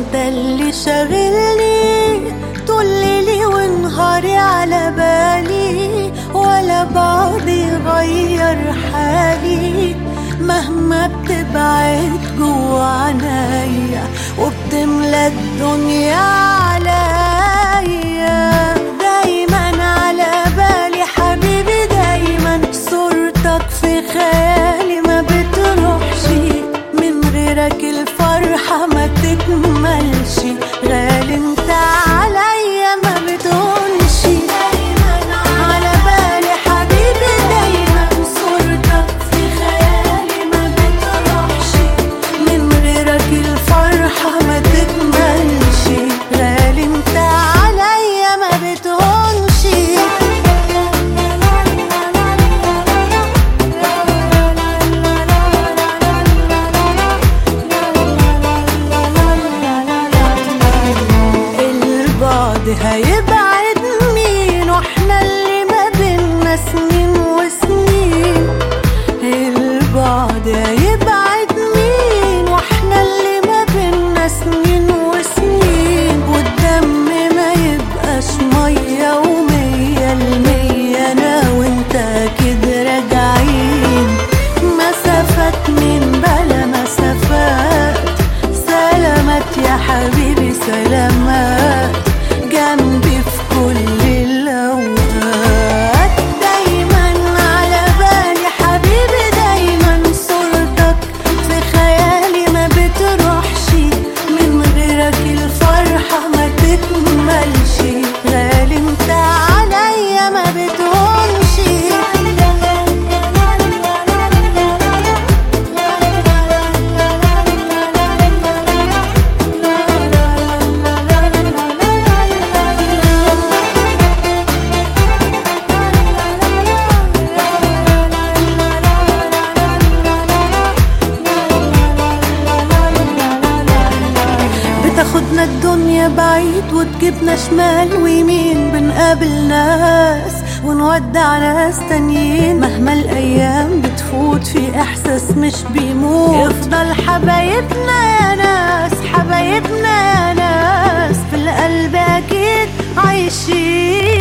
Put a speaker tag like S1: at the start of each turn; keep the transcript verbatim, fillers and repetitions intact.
S1: انت اللي شاغلني طول ليلي ونهاري على بالي، ولا بعد يغير حالي مهما بتبعد جوا عنايا وبتملى الدنيا عليا. دايما على بالي حبيبي، دايما صورتك في خيالي ما بتروحش، من غيرك الفرحة ما تكملش، غالي انت عليا ما بتهونش. دايما على بالي حبيبي، دايما صورتك في خيالي ما بتروحش، من غيرك الفرحة ما تكملش، غالي انت عليا ما بتهونش. هيبعد مين واحنا اللي ما بينا سنين وسنين؟ البعد هيبعد مين واحنا اللي ما بينا سنين وسنين؟ والدم ما يبقاش مية ومية المية، انا وانت كده راجعين مسافات من بلا مسافات. سلامات يا حبيبي سلامات جنبي في كل الأوقات. دايما على بالي حبيبي، دايما صورتك في خيالي ما بتروحش، من غيرك الفرحة ما تكملش، غالي انت عليا ما بتهونش. تاخدنا الدنيا بعيد وتجيبنا شمال ويمين، بنقابل ناس ونودع ناس تانيين، مهما الأيام بتفوت في إحساس مش بيموت. يفضل حبايبنا يا ناس، حبايبنا يا ناس في القلب أكيد عايشين.